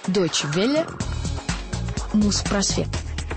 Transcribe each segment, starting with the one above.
Deutsche Welle. Муспросвет.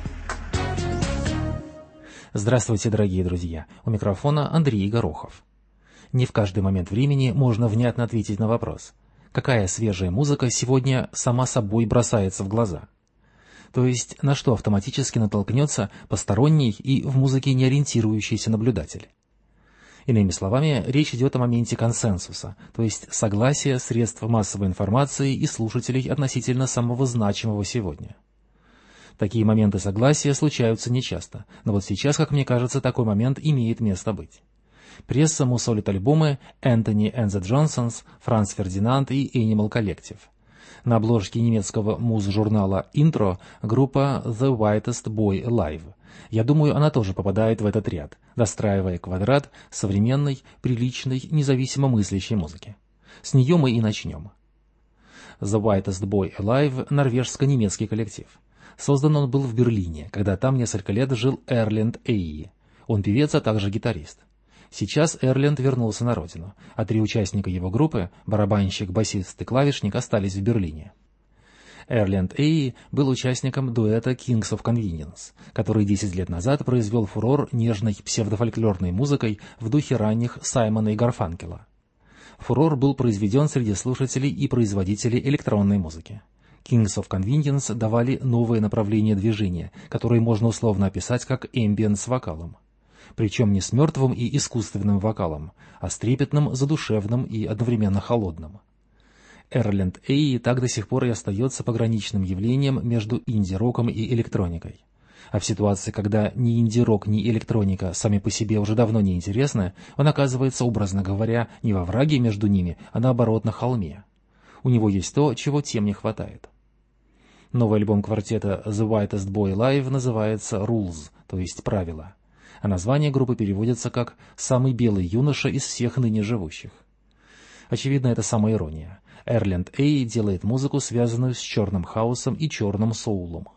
Здравствуйте, дорогие друзья! У микрофона Андрей Горохов. Не в каждый момент времени можно внятно ответить на вопрос, какая свежая музыка сегодня сама собой бросается в глаза. То есть, на что автоматически натолкнется посторонний и в музыке не ориентирующийся наблюдатель. Иными словами, речь идет о моменте консенсуса, то есть согласия средств массовой информации и слушателей относительно самого значимого сегодня. Такие моменты согласия случаются нечасто, но вот сейчас, как мне кажется, такой момент имеет место быть. Пресса мусолит альбомы Anthony and the Johnsons, Франц Фердинанд и Animal Collective. На обложке немецкого муз-журнала «Intro» группа The Whitest Boy Alive. Я думаю, она тоже попадает в этот ряд, достраивая квадрат современной, приличной, независимо мыслящей музыки. С нее мы и начнем. The Whitest Boy Alive – норвежско-немецкий коллектив. Создан он был в Берлине, когда там несколько лет жил Эрленд Эйи. Он певец, а также гитарист. Сейчас Эрленд вернулся на родину, а три участника его группы, барабанщик, басист и клавишник, остались в Берлине. Эрленд Эйи был участником дуэта Kings of Convenience, который 10 лет назад произвел фурор нежной псевдофольклорной музыкой в духе ранних Саймона и Гарфанкела. Фурор был произведен среди слушателей и производителей электронной музыки. Kings of Convenience давали новое направление движения, которое можно условно описать как эмбиент с вокалом. Причем не с мертвым и искусственным вокалом, а с трепетным, задушевным и одновременно холодным. Эрленд Эйи так до сих пор и остается пограничным явлением между инди-роком и электроникой. А в ситуации, когда ни инди-рок, ни электроника сами по себе уже давно не интересны, он оказывается, образно говоря, не во враге между ними, а наоборот на холме. У него есть то, чего тем не хватает. Новый альбом квартета The Whitest Boy Alive называется «Rules», то есть «Правила». А название группы переводится как «самый белый юноша из всех ныне живущих». Очевидно, это самоирония. Эрленд Эйи делает музыку, связанную с черным хаосом и черным соулом.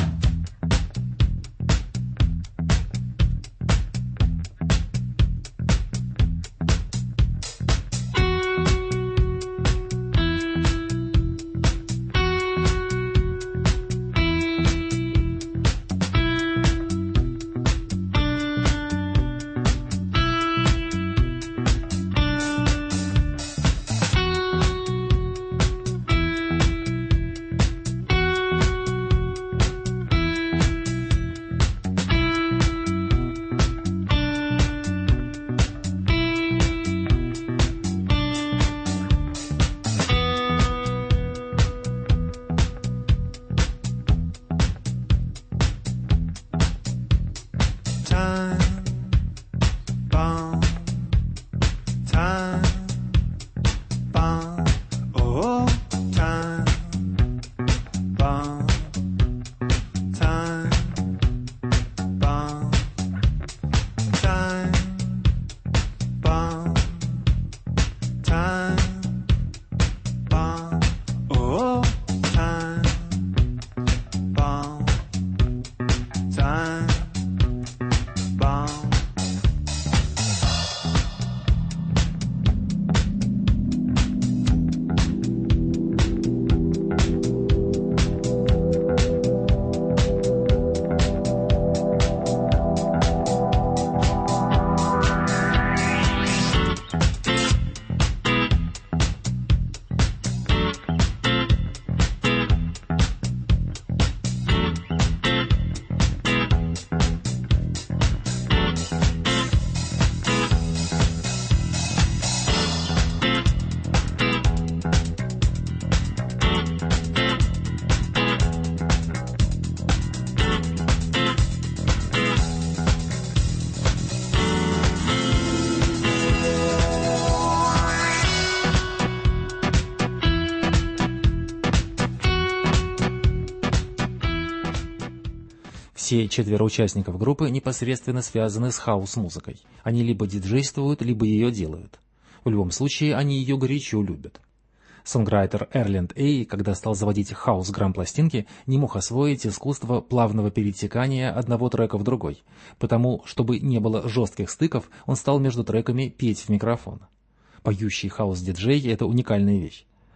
Все четверо участников группы непосредственно связаны с хаус-музыкой. Они либо диджействуют, либо ее делают. В любом случае, они ее горячо любят. Сонграйтер Эрленд Эйи, когда стал заводить хаус-грамм-пластинки, не мог освоить искусство плавного перетекания одного трека в другой, потому, чтобы не было жестких стыков, он стал между треками петь в микрофон. Поющий хаус-диджей — это уникальная вещь.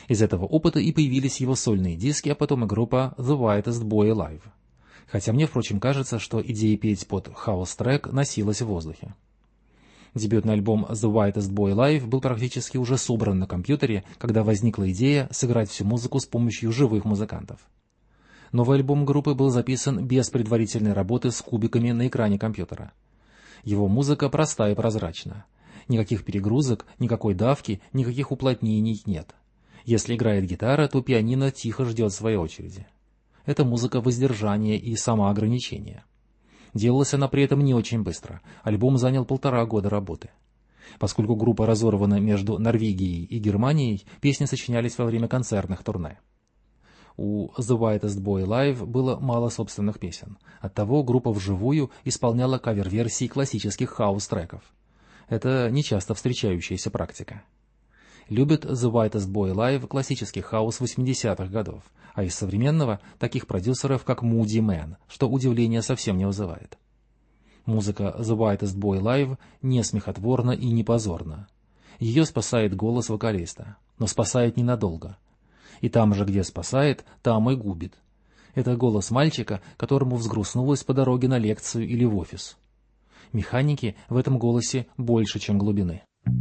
Из этого опыта и появились его сольные диски, а потом и группа The Whitest Boy Alive. Хотя мне, впрочем, кажется, что идея петь под хаус-трек носилась в воздухе. Дебютный альбом The Whitest Boy Alive был практически уже собран на компьютере, когда возникла идея сыграть всю музыку с помощью живых музыкантов. Новый альбом группы был записан без предварительной работы с кубиками на экране компьютера. Его музыка проста и прозрачна. Никаких перегрузок, никакой давки, никаких уплотнений нет. Если играет гитара, то пианино тихо ждет своей очереди. Это музыка воздержания и самоограничения. Делалась она при этом не очень быстро. Альбом занял 1,5 года работы. Поскольку группа разорвана между Норвегией и Германией, песни сочинялись во время концертных турне. У The Whitest Boy Alive было мало собственных песен. Оттого группа вживую исполняла кавер-версии классических хаус-треков. Это нечасто встречающаяся практика. Любит The Whitest Boy Alive классический хаос 80-х годов, а из современного таких продюсеров, как Moody Man, что удивления совсем не вызывает. Музыка The Whitest Boy Alive не смехотворна и не позорна. Ее спасает голос вокалиста, но спасает ненадолго. И там же, где спасает, там и губит. Это голос мальчика, которому взгрустнулось по дороге на лекцию или в офис. Механики в этом голосе больше, чем глубины.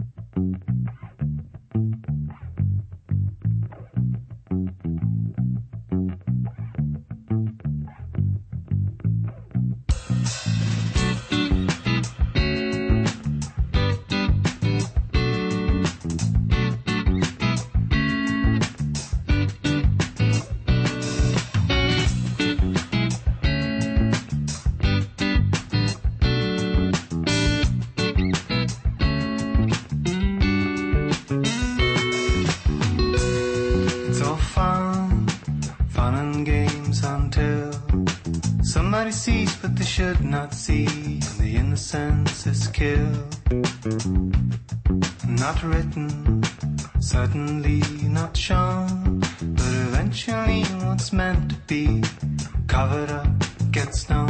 Somebody sees but they should not see, and the innocence is killed. Not written, certainly not shown, but eventually what's meant to be covered up gets known.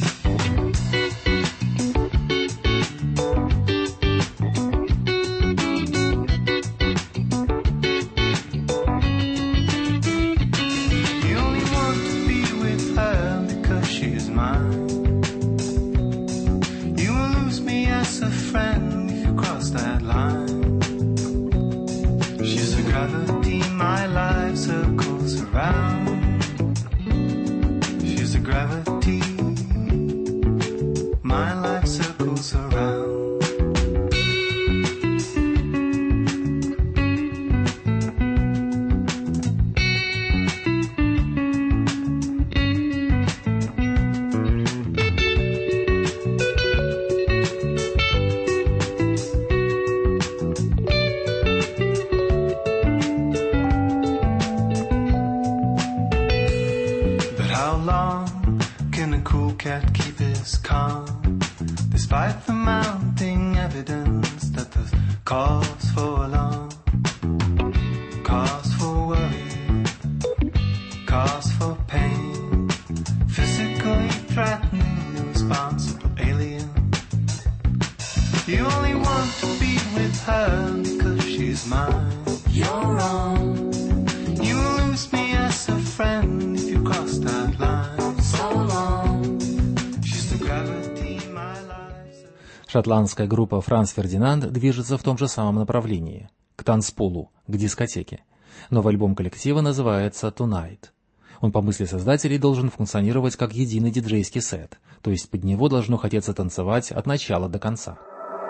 Despite the mounting evidence that there's cause for alarm, cause for worry, cause for pain, physically threatening the responsible alien. You only want to be with her because she's mine. You're wrong. You will lose me as a friend if you cross that line. So long. She's the gravity my life. Шотландская группа Франц Фердинанд движется в том же самом направлении, к танцполу, к дискотеке. Новый альбом коллектива называется «Tonight». Он по мысли создателей должен функционировать как единый диджейский сет, то есть под него должно хотеться танцевать от начала до конца.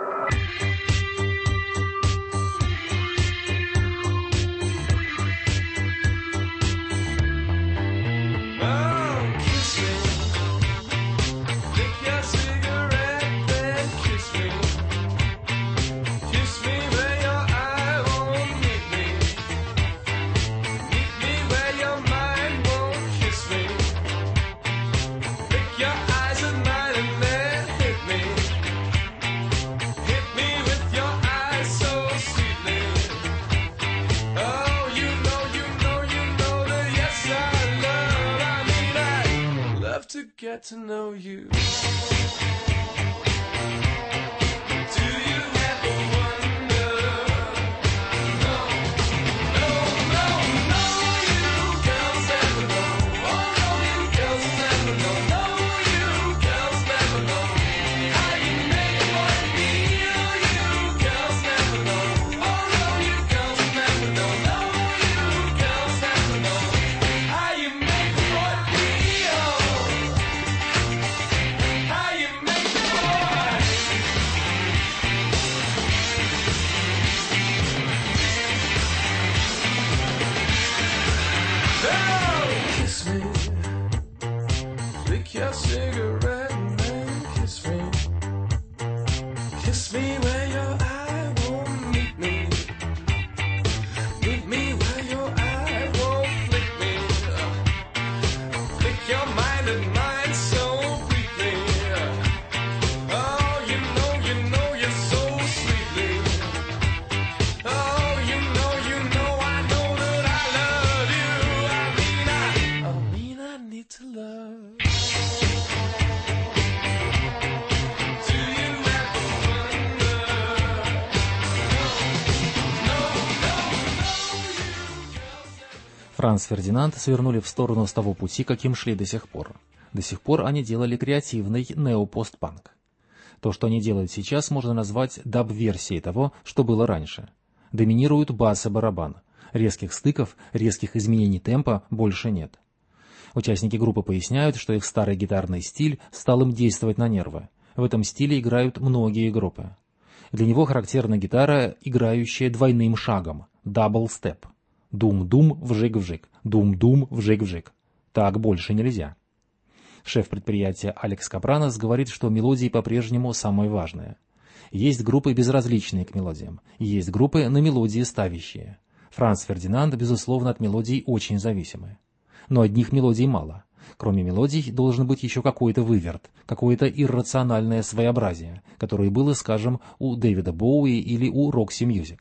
Get to know you. Do you ever wonder? No, no, no. Франц Фердинанд свернули в сторону с того пути, каким шли до сих пор. До сих пор они делали креативный неопостпанк. То, что они делают сейчас, можно назвать даб-версией того, что было раньше. Доминируют бас и барабан. Резких стыков, резких изменений темпа больше нет. Участники группы поясняют, что их старый гитарный стиль стал им действовать на нервы. В этом стиле играют многие группы. Для него характерна гитара, играющая двойным шагом – дабл-степ. Дум-дум, вжик-вжик, дум-дум, вжик-вжик. Так больше нельзя. Шеф предприятия Алекс Капранос говорит, что мелодии по-прежнему самое важное. Есть группы, безразличные к мелодиям, есть группы, на мелодии ставящие. Франц Фердинанд, безусловно, от мелодий очень зависимы. Но одних мелодий мало. Кроме мелодий должен быть еще какой-то выверт, какое-то иррациональное своеобразие, которое было, скажем, у Дэвида Боуи или у Roxy Music.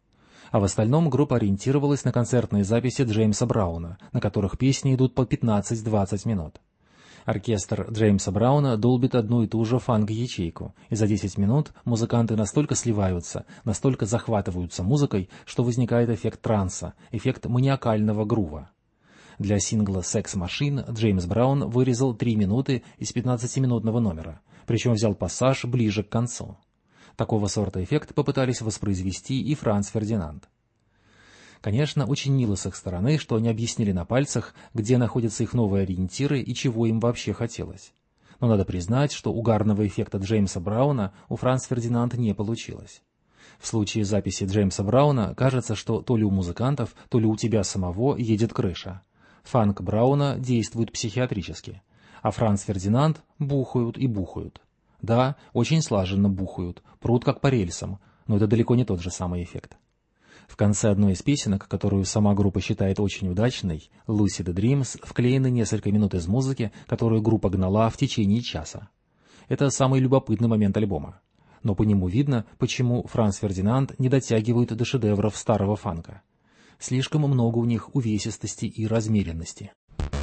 А в остальном группа ориентировалась на концертные записи Джеймса Брауна, на которых песни идут по 15-20 минут. Оркестр Джеймса Брауна долбит одну и ту же фанк-ячейку, и за 10 минут музыканты настолько сливаются, настолько захватываются музыкой, что возникает эффект транса, эффект маниакального грува. Для сингла «Sex Machine» Джеймс Браун вырезал 3 минуты из 15-минутного номера, причем взял пассаж ближе к концу. Такого сорта эффект попытались воспроизвести и Франц Фердинанд. Конечно, очень мило с их стороны, что они объяснили на пальцах, где находятся их новые ориентиры и чего им вообще хотелось. Но надо признать, что угарного эффекта Джеймса Брауна у Франц Фердинанд не получилось. В случае записи Джеймса Брауна кажется, что то ли у музыкантов, то ли у тебя самого едет крыша. Фанк Брауна действует психиатрически, а Франц Фердинанд бухают и бухают. Да, очень слаженно бухают, прут как по рельсам, но это далеко не тот же самый эффект. В конце одной из песенок, которую сама группа считает очень удачной, «Lucid Dreams», вклеены несколько минут из музыки, которую группа гнала в течение часа. Это самый любопытный момент альбома. Но по нему видно, почему Франц Фердинанд не дотягивают до шедевров старого фанка. Слишком много у них увесистости и размеренности.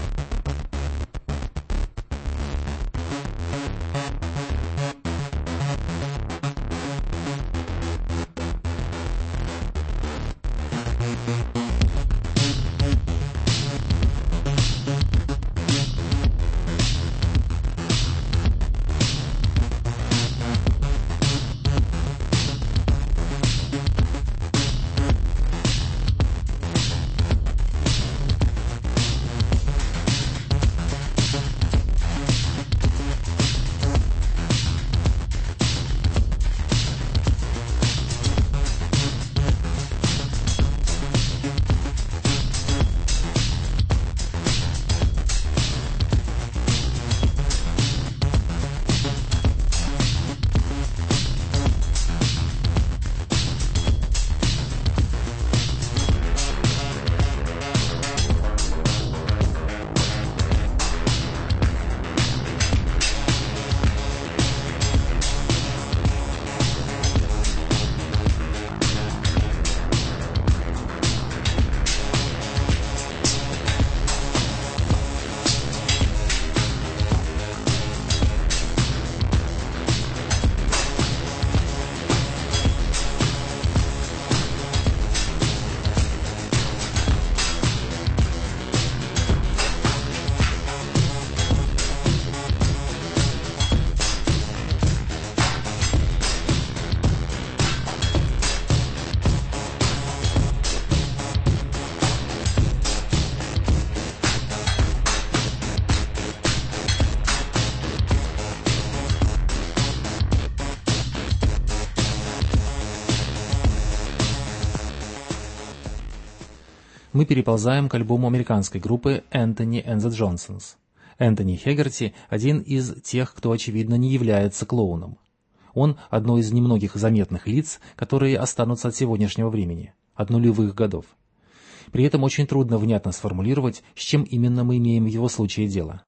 Мы переползаем к альбому американской группы Anthony and the Johnsons. Энтони Хегерти – один из тех, кто, очевидно, не является клоуном. Он – одно из немногих заметных лиц, которые останутся от сегодняшнего времени, от нулевых годов. При этом очень трудно внятно сформулировать, с чем именно мы имеем в его случае дело.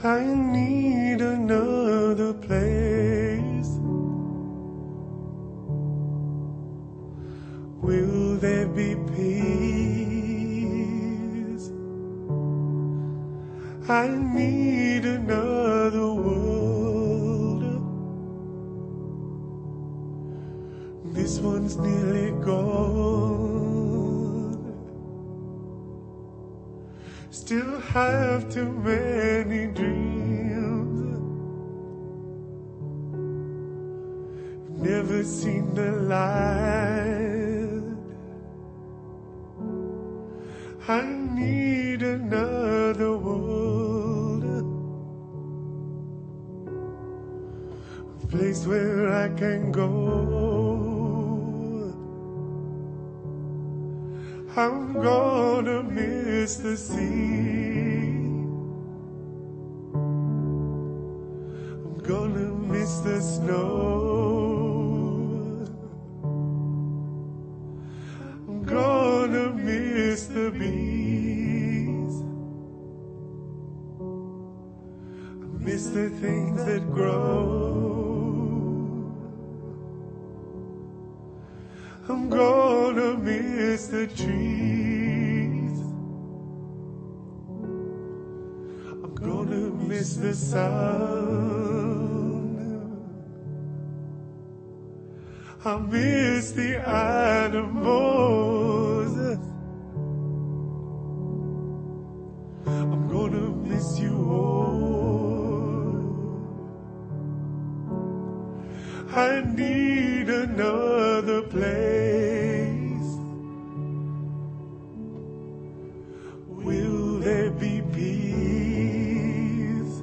I need another place. Will there be peace? I need another world. This one's nearly gone. Still have too many dreams. Never seen the light. I need another world, a place where I can go. I'm gonna miss the sea. I'm gonna miss the snow. I'm gonna miss the bees. I miss the things that grow. I'm gonna miss the trees. I'm gonna miss the sound. I miss the animals. I'm gonna miss you all. I need another place. Will there be peace?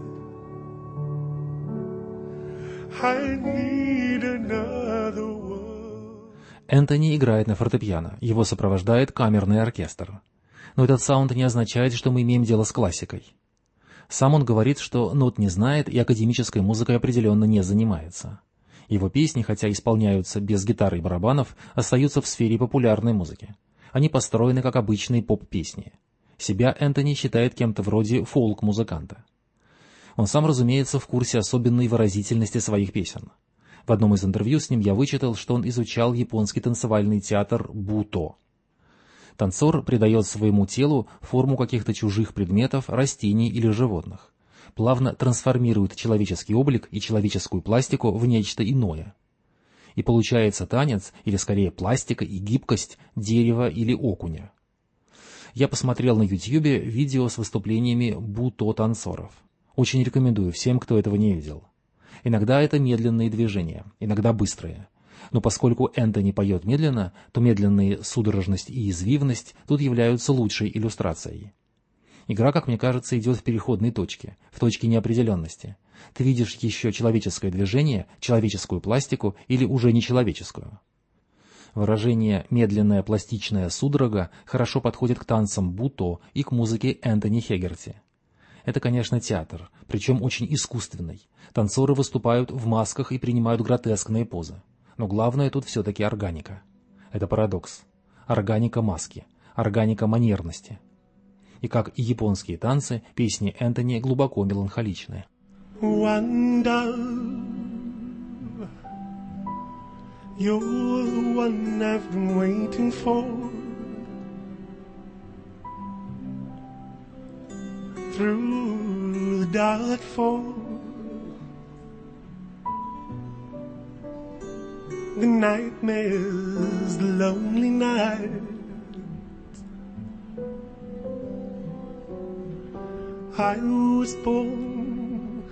I need another world. Энтони играет на фортепиано, его сопровождает камерный оркестр. Но этот саунд не означает, что мы имеем дело с классикой. Сам он говорит, что нот не знает и академической музыкой определенно не занимается. Его песни, хотя исполняются без гитары и барабанов, остаются в сфере популярной музыки. Они построены как обычные поп-песни. Себя Энтони считает кем-то вроде фолк-музыканта. Он сам, разумеется, в курсе особенной выразительности своих песен. В одном из интервью с ним я вычитал, что он изучал японский танцевальный театр Буто. Танцор придает своему телу форму каких-то чужих предметов, растений или животных. Плавно трансформирует человеческий облик и человеческую пластику в нечто иное. И получается танец, или скорее пластика и гибкость дерева или окуня. Я посмотрел на YouTube видео с выступлениями буто-танцоров. Очень рекомендую всем, кто этого не видел. Иногда это медленные движения, иногда быстрые. Но поскольку Энтони поет медленно, то медленные судорожность и извивность тут являются лучшей иллюстрацией. Игра, как мне кажется, идет в переходной точке, в точке неопределенности. Ты видишь еще человеческое движение, человеческую пластику или уже нечеловеческую. Выражение «медленная пластичная судорога» хорошо подходит к танцам буто и к музыке Энтони Хегерти. Это, конечно, театр, причем очень искусственный. Танцоры выступают в масках и принимают гротескные позы. Но главное тут все-таки органика. Это парадокс. Органика маски, органика манерности. И как и японские танцы, песни Энтони глубоко меланхоличны. Wonder, you're the one I've been waiting for. Through the dark fall, the nightmares, the lonely nights, I was born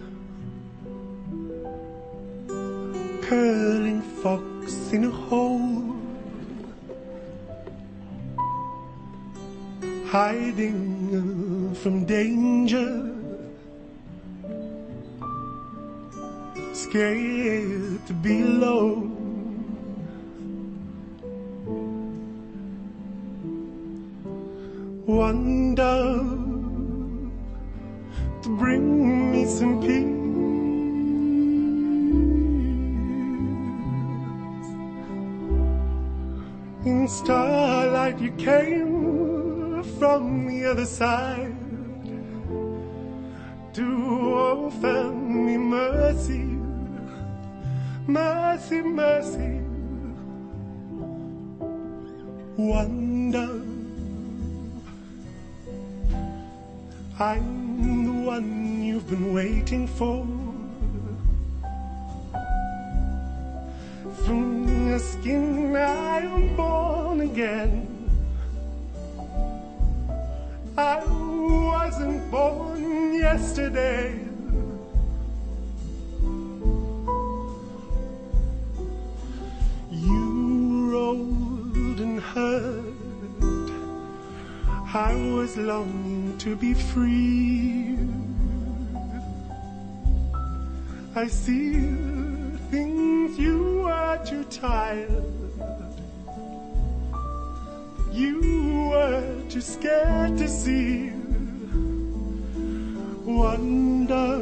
curling fox in a hole, hiding from danger, scared to be alone. One dove to bring me some peace. In starlight you came from the other side to Oh, family, mercy, mercy, mercy. Wonder, I'm the one you've been waiting for. From your skin I am born again. I wasn't born yesterday. You were old and hurt. I was longing to be free. I see things you were too tired. You were too scared to see. Wonder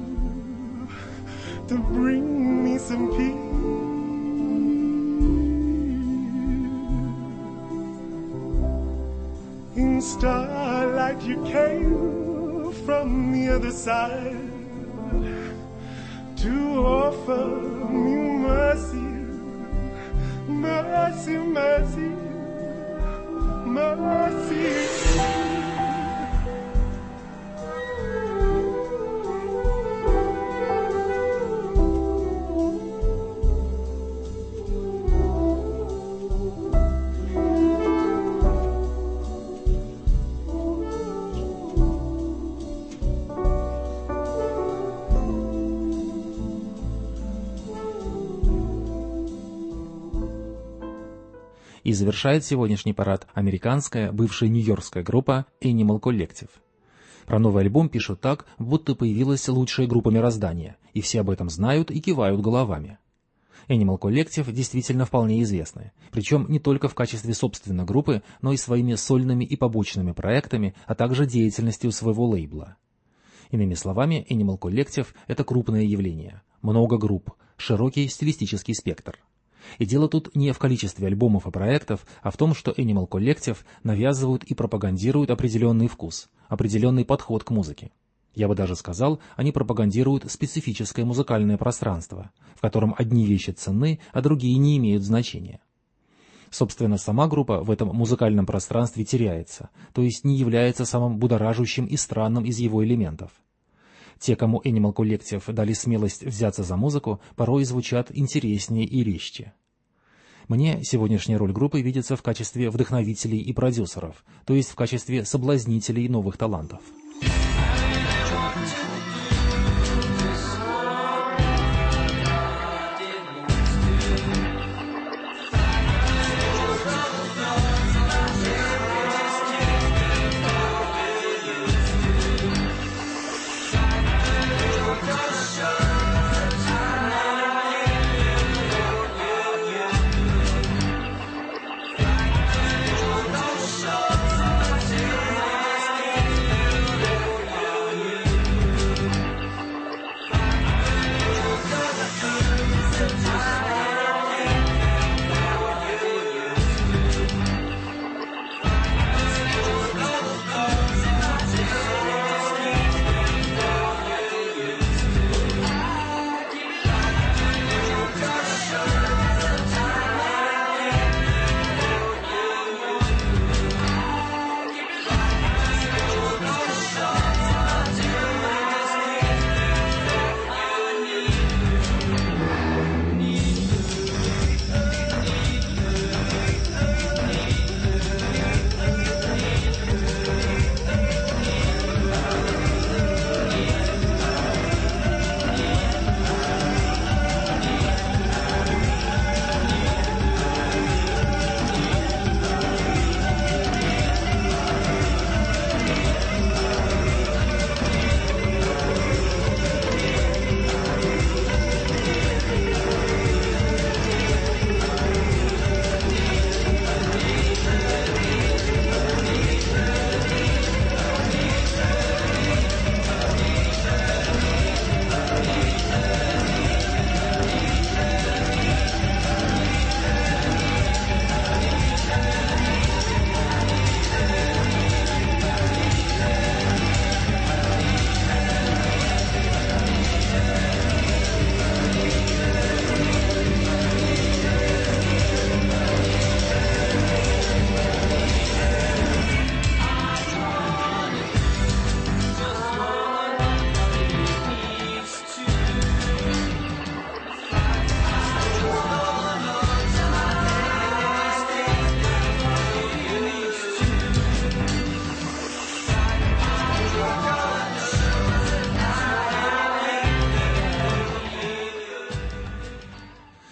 to bring me some peace. In starlight you came from the other side to offer me mercy, mercy, mercy, mercy. И завершает сегодняшний парад американская, бывшая нью-йоркская группа Animal Collective. Про новый альбом пишут так, будто появилась лучшая группа мироздания, и все об этом знают и кивают головами. Animal Collective действительно вполне известны, причем не только в качестве собственной группы, но и своими сольными и побочными проектами, а также деятельностью своего лейбла. Иными словами, Animal Collective – это крупное явление, много групп, широкий стилистический спектр. И дело тут не в количестве альбомов и проектов, а в том, что Animal Collective навязывают и пропагандируют определенный вкус, определенный подход к музыке. Я бы даже сказал, они пропагандируют специфическое музыкальное пространство, в котором одни вещи ценны, а другие не имеют значения. Собственно, сама группа в этом музыкальном пространстве теряется, то есть не является самым будоражащим и странным из его элементов. Те, кому Animal Collective дали смелость взяться за музыку, порой звучат интереснее и резче. Мне сегодняшняя роль группы видится в качестве вдохновителей и продюсеров, то есть в качестве соблазнителей новых талантов.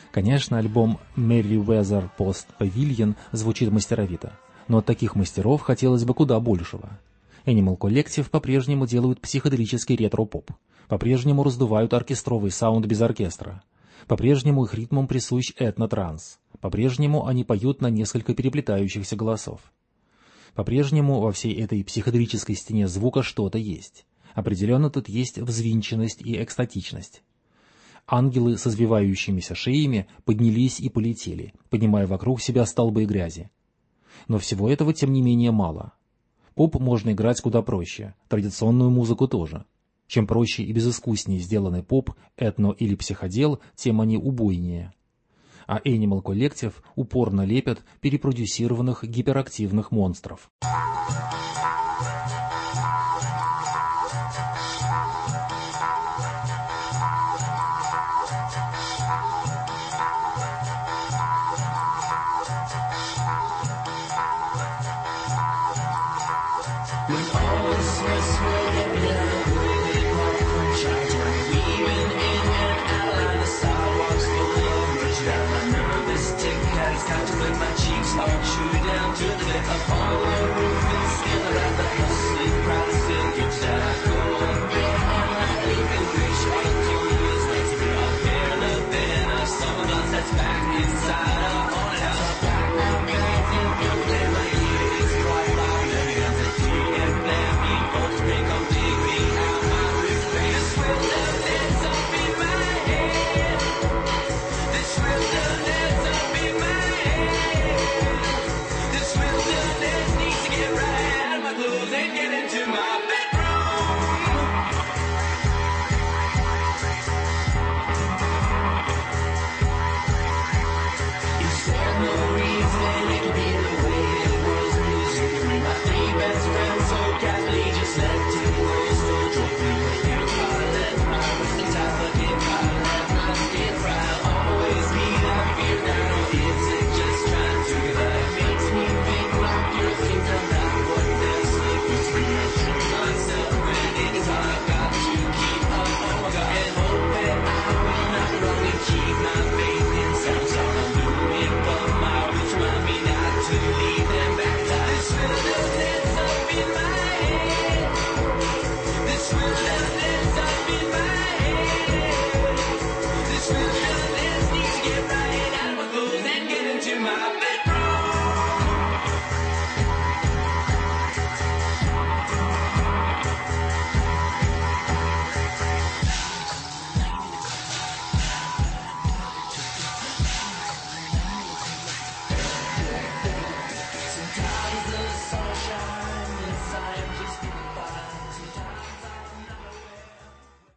Конечно, альбом Merriweather Post Pavilion звучит мастеровито, но от таких мастеров хотелось бы куда большего. Animal Collective по-прежнему делают психоделический ретро-поп, по-прежнему раздувают оркестровый саунд без оркестра, по-прежнему их ритмам присущ этно-транс, по-прежнему они поют на несколько переплетающихся голосов. По-прежнему во всей этой психоделической стене звука что-то есть. Определенно тут есть взвинченность и экстатичность. Ангелы с извивающимися шеями поднялись и полетели, поднимая вокруг себя столбы грязи. Но всего этого, тем не менее, мало. Поп можно играть куда проще, традиционную музыку тоже. Чем проще и безыскуснее сделанный поп, этно или психодел, тем они убойнее. А Animal Collective упорно лепят перепродюсированных гиперактивных монстров.